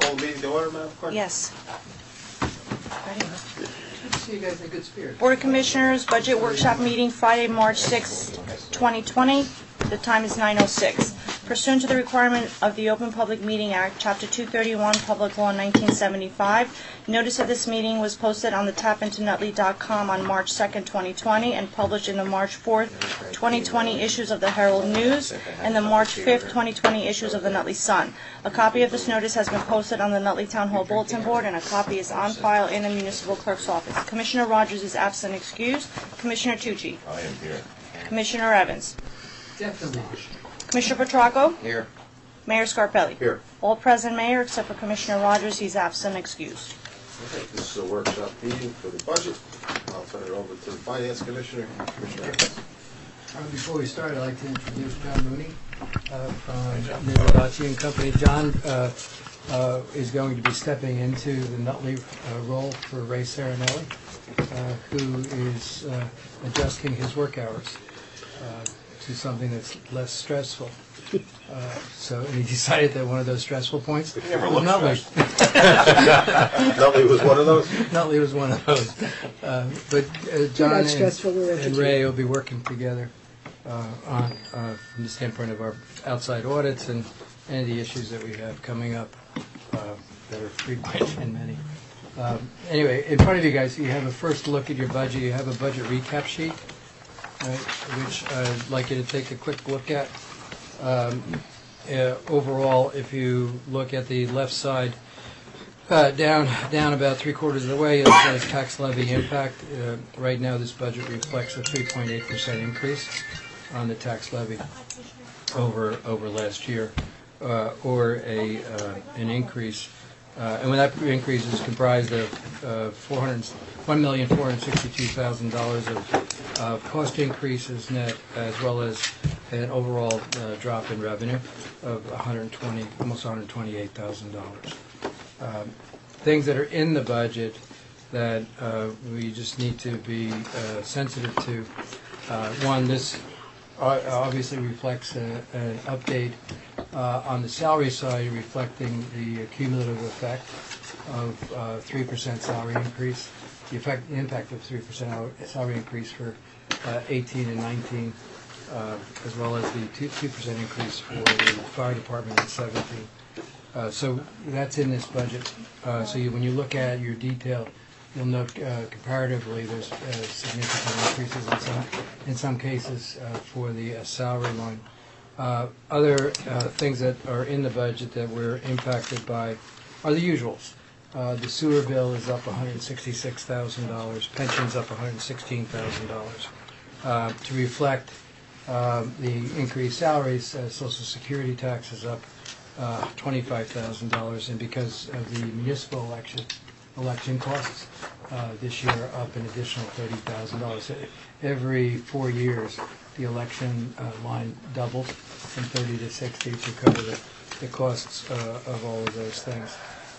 Call the meeting to order, Madam Clerk? Yes. Ready? Good to see you guys in good spirits. Board of Commissioners Budget Workshop Meeting, Friday, March 6, 2020. The time is 9:06. Pursuant to the requirement of the Open Public Meeting Act, Chapter 231, Public Law 1975, notice of this meeting was posted on the tapintonutley.com on March 2, 2020, and published in the March 4, 2020 issues of the Herald News and the March 5, 2020 issues of the Nutley Sun. A copy of this notice has been posted on the Nutley Town Hall Bulletin Board, and a copy is on file in the Municipal Clerk's office. Commissioner Rogers is absent and excused. Commissioner Tucci. I am here. Commissioner Evans. Definitely. Commissioner Petracco. Here. Mayor Scarpelli. Here. All present, Mayor, except for Commissioner Rogers. He's absent and excused. Okay, this is a workshop meeting for the budget. I'll turn it over to the Finance Commissioner, Commissioner Evans. Before we start, I'd like to introduce John Mooney from Nizabacci and Company. John is going to be stepping into the Nutley role for Ray Serenelli, who is adjusting his work hours to something that's less stressful. So he decided that one of those stressful points was Nutley. Nutley was one of those? Nutley was one of those. But John and Ray will be working together on from the standpoint of our outside audits and any of the issues that we have coming up that are frequent and many. Anyway, in front of you guys, you have a first look at your budget. You have a budget recap sheet, right, which I'd like you to take a quick look at. Overall, if you look at the left side, down about 3/4 of the way, it says tax levy impact. Right now, this budget reflects a 3.8% increase on the tax levy over last year, or an increase. And when that increase is comprised of $1,462,000 of cost increases net, as well as an overall drop in revenue of almost $128,000. Things that are in the budget that we just need to be sensitive to. One, this obviously reflects an update on the salary side, reflecting the cumulative effect of 3% salary increase, the impact of 3% salary increase for 18 and 19, as well as the 2% increase for the fire department in 17. So that's in this budget. So when you look at your detail, you'll note comparatively there's significant increases in some cases for the salary line. Other things that are in the budget that we're impacted by are the usuals. The sewer bill is up $166,000, pensions up $116,000. To reflect the increased salaries, Social Security tax is up $25,000, and because of the municipal election costs this year are up an additional $30,000. Every 4 years, the election line doubles from 30 to 60 to cover the costs of all of those things.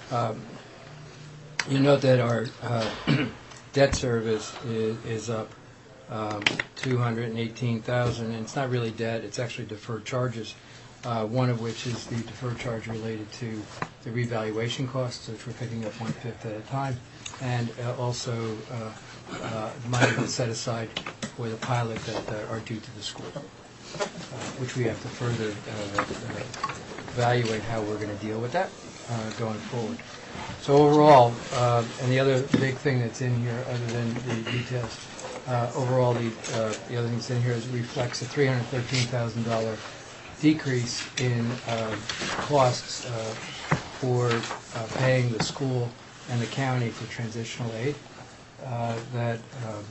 You note that our debt service is up $218,000, and it's not really debt; it's actually deferred charges. One of which is the deferred charge related to the revaluation costs, which we're picking up 1/5 at a time, and also money that's set aside for the pilot that are due to the school, which we have to further evaluate how we're going to deal with that going forward. So overall, and the other big thing that's in here, other than the details, overall the other thing that's in here is reflects a $313,000 decrease in costs for paying the school and the county for transitional aid. That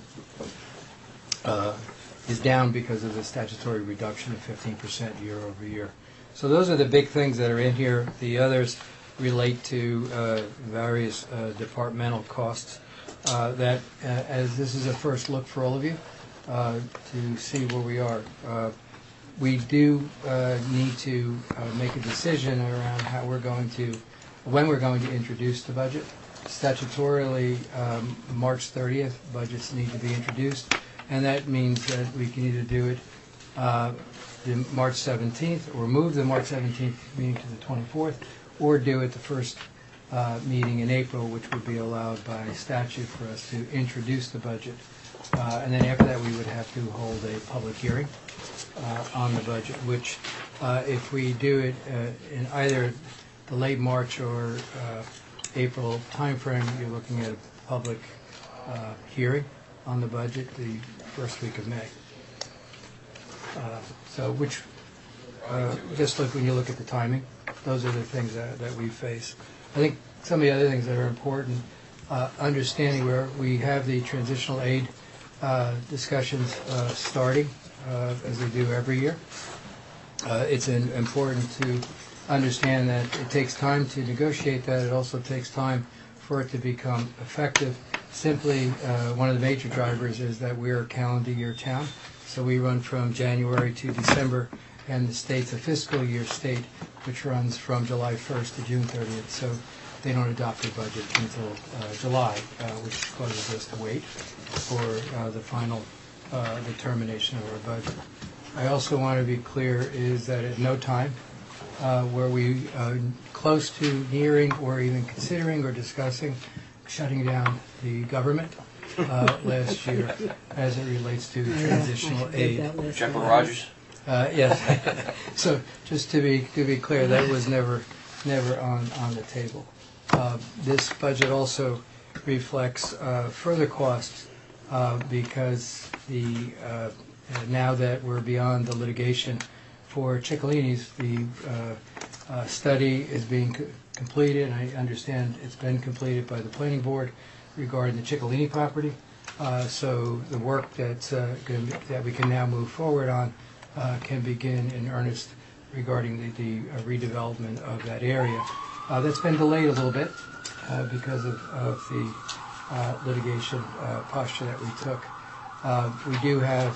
is down because of the statutory reduction of 15% year over year. So those are the big things that are in here. The others relate to various departmental costs that, as this is a first look for all of you, to see where we are. We do need to make a decision around when we're going to introduce the budget. Statutorily, March 30th, budgets need to be introduced, and that means that we can either do it the March 17th or move the March 17th meeting to the 24th, or do it the first meeting in April, which would be allowed by statute for us to introduce the budget. And then after that, we would have to hold a public hearing on the budget, which if we do it in either the late March or April timeframe, you're looking at a public hearing on the budget the first week of May. So which, just look when you look at the timing, those are the things that we face. I think some of the other things that are important, understanding where we have the transitional aid discussions starting, as we do every year. It's important to understand that it takes time to negotiate that. It also takes time for it to become effective. Simply, one of the major drivers is that we're a calendar year town, so we run from January to December, and the state's a fiscal year state, which runs from July 1st to June 30th. So they don't adopt their budget until July, which causes us to wait for the final determination of our budget. I also want to be clear is that at no time were we close to nearing or even considering or discussing shutting down the government last year as it relates to transitional aid. Jennifer Rogers? Yes. So just to be clear, that was never on the table. This budget also reflects further costs because now that we're beyond the litigation for Ciccolini's, the study is being completed, and I understand it's been completed by the planning board regarding the Ciccolini property. So the work that we can now move forward on can begin in earnest regarding the redevelopment of that area. That's been delayed a little bit because of the litigation posture that we took. We do have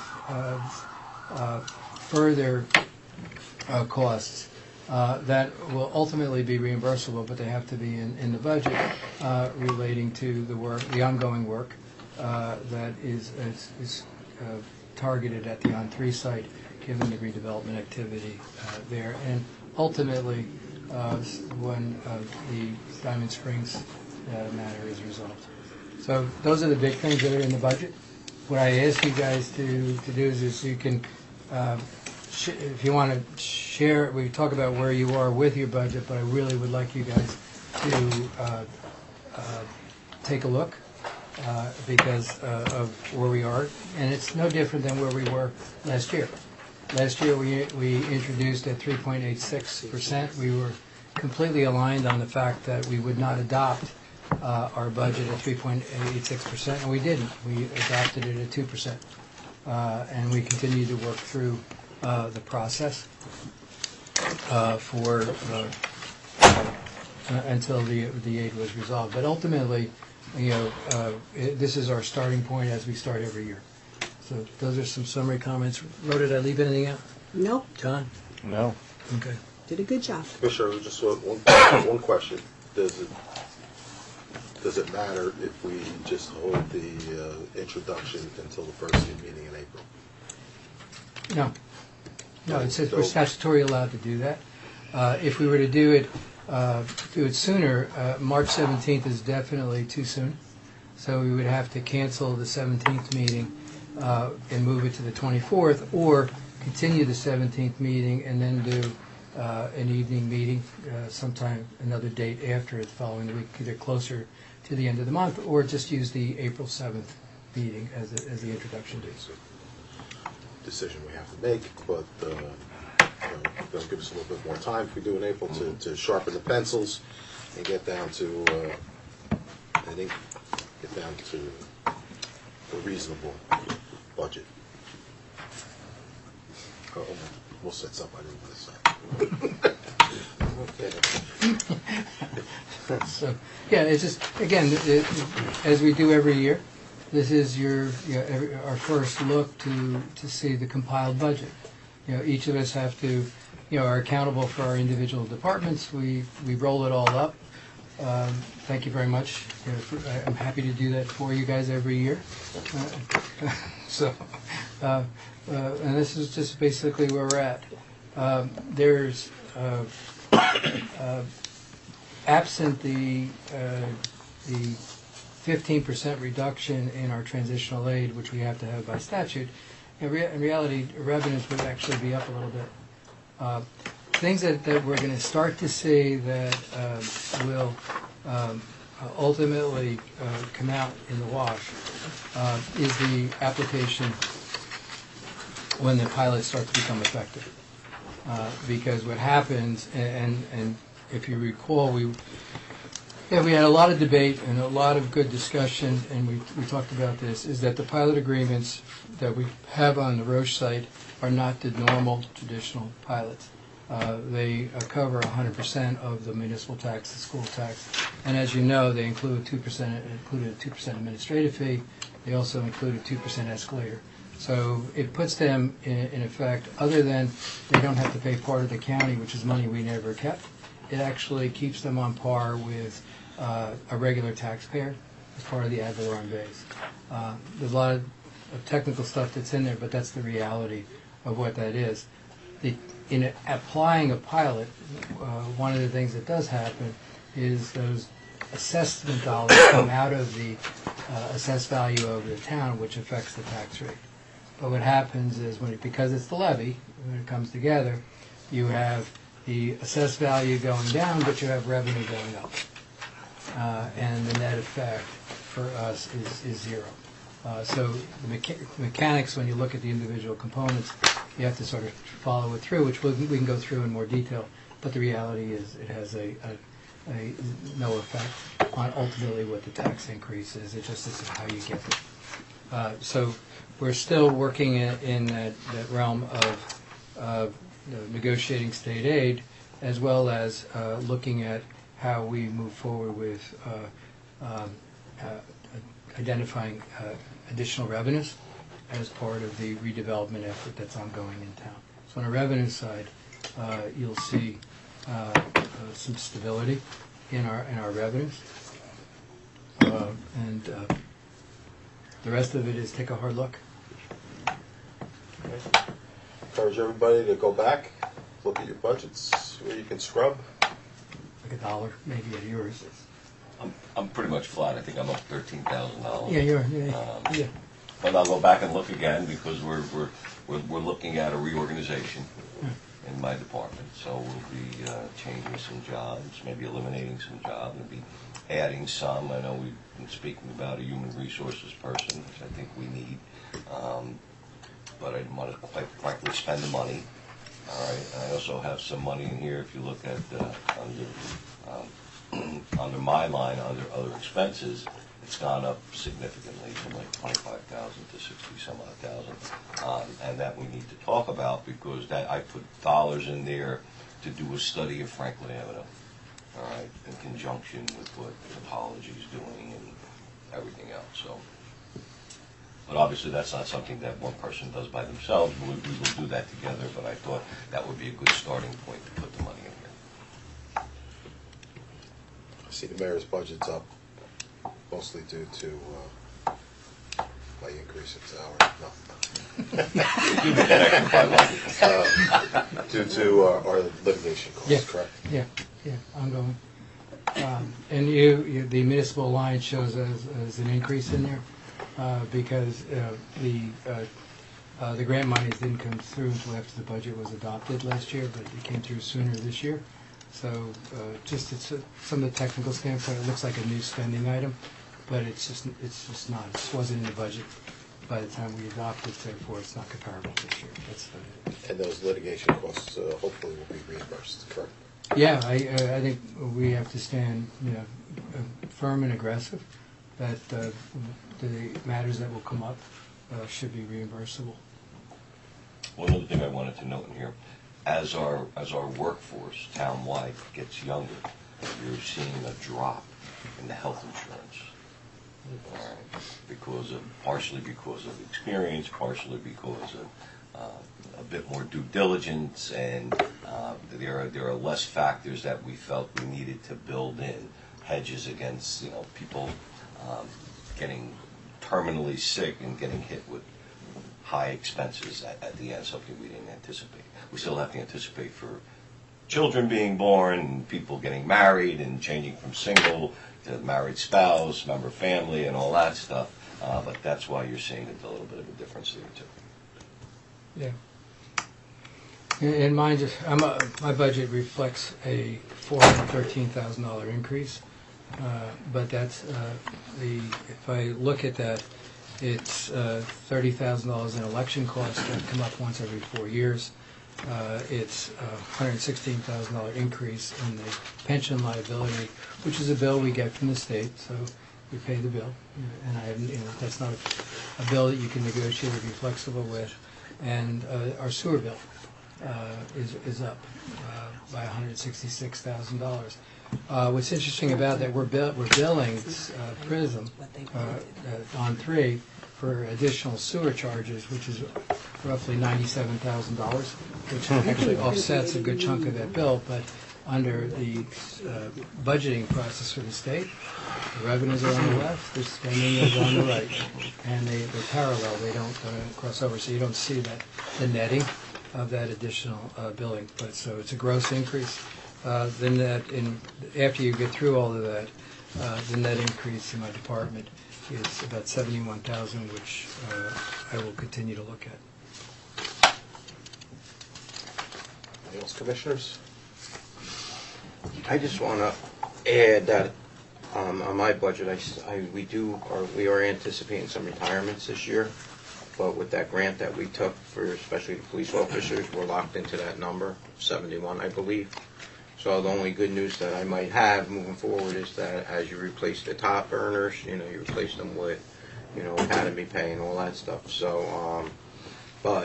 further costs that will ultimately be reimbursable, but they have to be in the budget relating to the ongoing work that is targeted at the On3 site, given the redevelopment activity there. And ultimately, when the Diamond Springs matter is resolved. So those are the big things that are in the budget. What I ask you guys to do is you can, if you want to share, we talk about where you are with your budget, but I really would like you guys to take a look because of where we are. And it's no different than where we were last year. Last year we introduced at 3.86%. We were completely aligned on the fact that we would not adopt our budget at 3.86%, and we didn't. We adopted it at 2%. And we continue to work through the process until the aid was resolved. But ultimately, this is our starting point as we start every year. So those are some summary comments. Ro, did I leave anything out? Nope. John? No. Okay. Did a good job. Commissioner, just one question. Does it matter if we just hold the introduction until the first meeting in April? No. No, it says we're statutorily allowed to do that. If we were to do it sooner, March 17th is definitely too soon. So we would have to cancel the 17th meeting and move it to the 24th, or continue the 17th meeting and then do an evening meeting sometime another date after it, following the week, either closer to the end of the month, or just use the April 7th meeting as the introduction date. Decision we have to make, but that'll give us a little bit more time if we do in April to sharpen the pencils and get down to a reasonable budget. We'll set something I didn't want to say. Okay. So, yeah, it's just, again, as we do every year, this is our first look to see the compiled budget. Each of us have to, are accountable for our individual departments. We roll it all up. Thank you very much. I'm happy to do that for you guys every year. And this is just basically where we're at. There's absent the 15% reduction in our transitional aid, which we have to have by statute, in reality, revenues would actually be up a little bit. Things that we're going to start to see that will ultimately come out in the wash is the application when the pilots start to become effective. Because what happens, and if you recall, we had a lot of debate and a lot of good discussion, and we talked about this, is that the pilot agreements that we have on the Roche site are not the normal traditional pilots. They cover 100% of the municipal tax, the school tax, and as you know, they include a 2% administrative fee. They also include a 2% escalator. So it puts them in effect, other than they don't have to pay part of the county, which is money we never kept, it actually keeps them on par with a regular taxpayer as part of the ad valorem base. There's a lot of technical stuff that's in there, but that's the reality of what that is. In applying a pilot, one of the things that does happen is those assessment dollars come out of the assessed value of the town, which affects the tax rate. But what happens is, because it's the levy, when it comes together, you have the assessed value going down, but you have revenue going up. And the net effect for us is zero. So the mechanics, when you look at the individual components, you have to sort of follow it through, which we can go through in more detail. But the reality is it has no effect on ultimately what the tax increase is. It just is how you get it. So we're still working in that realm of negotiating state aid, as well as looking at how we move forward with identifying additional revenues as part of the redevelopment effort that's ongoing in town. So on the revenue side, you'll see some stability in our revenues, and the rest of it is take a hard look. Okay. Encourage everybody to go back, look at your budgets, where you can scrub. Like $1, maybe at yours. I'm pretty much flat. I think I'm up $13,000. Yeah, you're. Yeah. But I'll go back and look again because we're looking at a reorganization in my department. So we'll be changing some jobs, maybe eliminating some jobs, maybe adding some. I know we've been speaking about a human resources person, which I think we need. But I didn't want to quite frankly spend the money. All right. I also have some money in here. If you look at under my line, under other expenses, it's gone up significantly from like 25,000 to 60 some odd thousand, and that we need to talk about because that I put dollars in there to do a study of Franklin Avenue. All right, in conjunction with what Topology is doing and everything else. So, but obviously that's not something that one person does by themselves. We will do that together. But I thought that would be a good starting point to put the money in here. I see the mayor's budget's up, mostly due to my increase in salary. No. Due to our litigation costs, Yeah. correct? Yeah, ongoing. And the municipal line shows as an increase in there because the grant monies didn't come through until after the budget was adopted last year, but it came through sooner this year. So just from the technical standpoint, it looks like a new spending item, but it's just not. It just wasn't in the budget by the time we adopted, therefore it's not comparable this year. That's And those litigation costs hopefully will be reimbursed, correct? Yeah, I think we have to stand firm and aggressive that the matters that will come up should be reimbursable. One other thing I wanted to note in here, as our workforce townwide gets younger, you're seeing a drop in the health insurance. All right. Partially because of experience, partially because of a bit more due diligence, and there are less factors that we felt we needed to build in, hedges against people getting terminally sick and getting hit with high expenses at the end, something we didn't anticipate. We still have to anticipate for children being born, and people getting married, and changing from single to married spouse, member family, and all that stuff. But that's why you're seeing a little bit of a difference there too. Yeah. And mine just, my budget reflects a $413,000 increase, but that's if I look at that, it's $30,000 in election costs that come up once every 4 years. It's a $116,000 increase in the pension liability, which is a bill we get from the state, so we pay the bill, and that's not a bill that you can negotiate or be flexible with. And our sewer bill is up by $166,000. What's interesting about that, we're billing PRISM on 3 for additional sewer charges, which is roughly $97,000, which actually offsets a good chunk of that bill. But under the budgeting process for the state, the revenues are on the left, the spending is on the right, and they're parallel. They don't cross over, so you don't see the netting of that additional billing. But so it's a gross increase. Then after you get through all of that, the net increase in my department is about $71,000, which I will continue to look at. Anything else, commissioners? I just want to add that on my budget, we are anticipating some retirements this year, but with that grant that we took for especially the police officers, we're locked into that number, 71, I believe. So the only good news that I might have moving forward is that as you replace the top earners, you replace them with, academy pay and all that stuff. So, but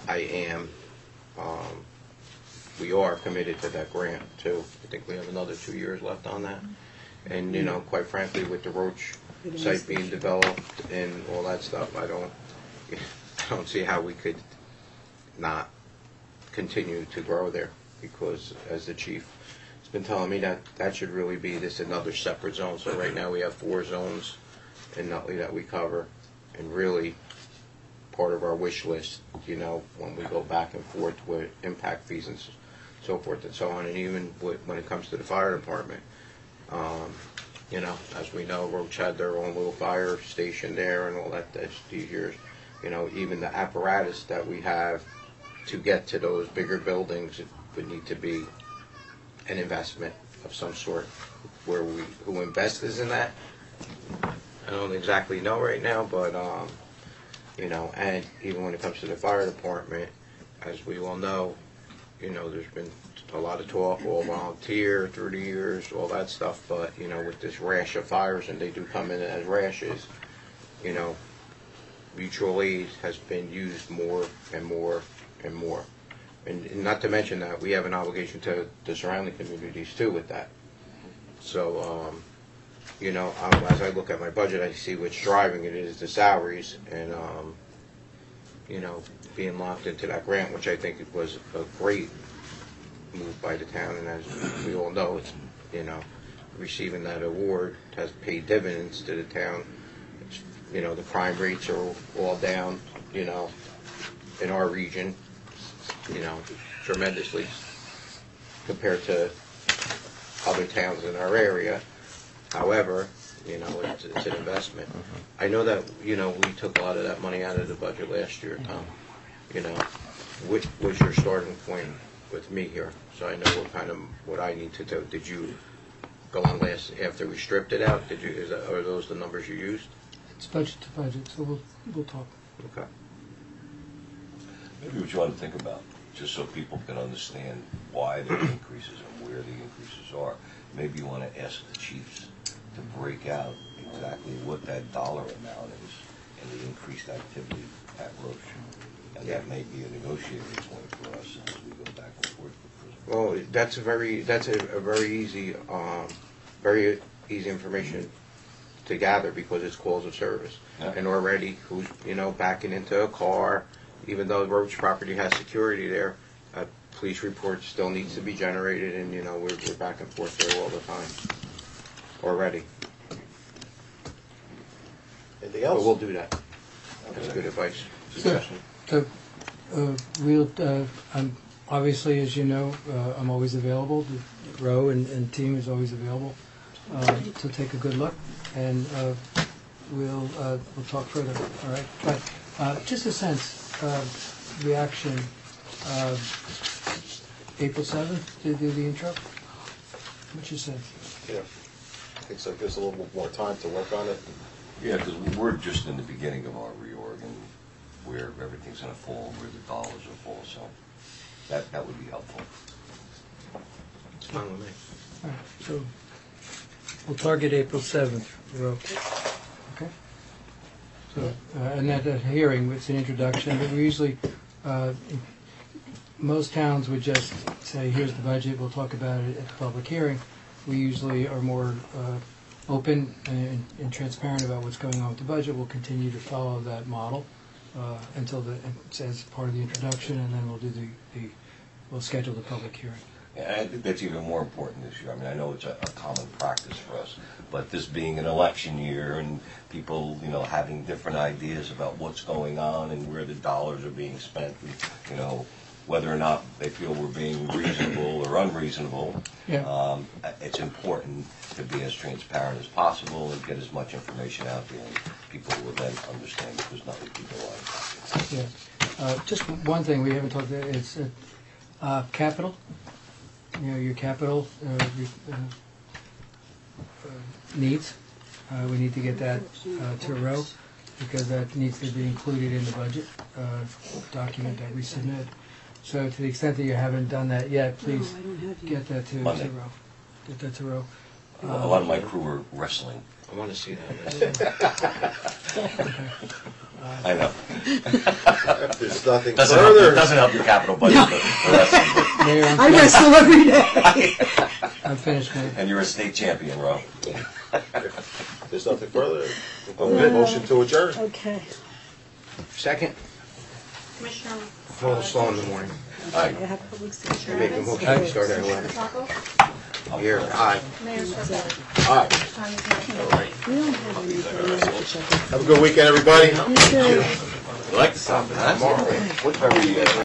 we are committed to that grant too. I think we have another 2 years left on that. And, quite frankly, with the Roach site being developed and all that stuff, I don't see how we could not continue to grow there, because as the chief has been telling me, that should really be another separate zone. So right now we have 4 zones in Nutley that we cover, and really part of our wish list, when we go back and forth with impact fees and so forth and so on, and even when it comes to the fire department. As we know, Roach had their own little fire station there and all that these years. Even the apparatus that we have to get to those bigger buildings, it would need to be an investment of some sort. Who invests in that, I don't exactly know right now, but and even when it comes to the fire department, as we all know, there's been a lot of talk, all volunteer through the years, all that stuff, but, with this rash of fires, and they do come in as rashes, mutual aid has been used more and more and more. And not to mention that we have an obligation to the surrounding communities, too, with that. So, as I look at my budget, I see what's driving it is the salaries, and, being locked into that grant, which I think it was a great move by the town, and as we all know, it's, receiving that award has paid dividends to the town. It's, the crime rates are all down, in our region, tremendously compared to other towns in our area. However, it's an investment. I know that, we took a lot of that money out of the budget last year, Tom. Which was your starting point with me here? So I know what I need to do. Did you go on after we stripped it out? Are those the numbers you used? It's budget to budget, so we'll talk. Okay. Maybe what you want to think about, just so people can understand why there are increases and where the increases are. Maybe you want to ask the chiefs to break out exactly what that dollar amount is and the increased activity at Roche. And that may be a negotiating point for us as we go back and forth. Well, that's a very easy information to gather, because it's calls of service. Yeah. And already, who's backing into a car, even though Roach property has security there, a police report still needs to be generated, and we're back and forth there all the time already. Anything But else? we'll do that. That's good advice. So, Obviously, as you know, I'm always available. Roe and team is always available to take a good look, and we'll talk further. All right, but just a sense reaction. April 7th to do the intro. What's your sense? Yeah. I think so. Gives a little bit more time to work on it. Yeah, because we're just in the beginning of our reorg and where everything's going to fall, where the dollars will fall. So that would be helpful. It's fine with me. All right, so we'll target April 7th. Roe. Okay. So and that hearing, it's an introduction, but we usually. Most towns would just say, here's the budget, we'll talk about it at the public hearing. We usually are more open and transparent about what's going on with the budget. We'll continue to follow that model until it's as part of the introduction, and then we'll do we'll schedule the public hearing. And I think that's even more important this year. I mean, I know it's a common practice for us, but this being an election year and people, having different ideas about what's going on and where the dollars are being spent, and, whether or not they feel we're being reasonable or unreasonable, Yeah. It's important to be as transparent as possible and get as much information out there, and people will then understand that there's nothing people like. Yeah. Just one thing we haven't talked about, it's capital. Your capital needs. We need to get that to a row because that needs to be included in the budget document that we submit. So to the extent that you haven't done that yet, please get that to Monday. row. Get that to row. A lot of my crew are wrestling. I want to see that. I know. If there's nothing It further, doesn't help your capital budget, the wrestling. Mayor, I wrestle every day. I'm finished, Mayor. And you're a state champion, Ro. if there's nothing further, we'll go with a motion to adjourn. Okay. Second, Commissioner. a little slow in the morning. I have public safety. I make a motion to start at 11. Here, aye. Mayor Scarpelli. All right. Time is 9:08. We don't have any financial check. Have a good weekend, everybody. You too. You like the sound of that? Tomorrow.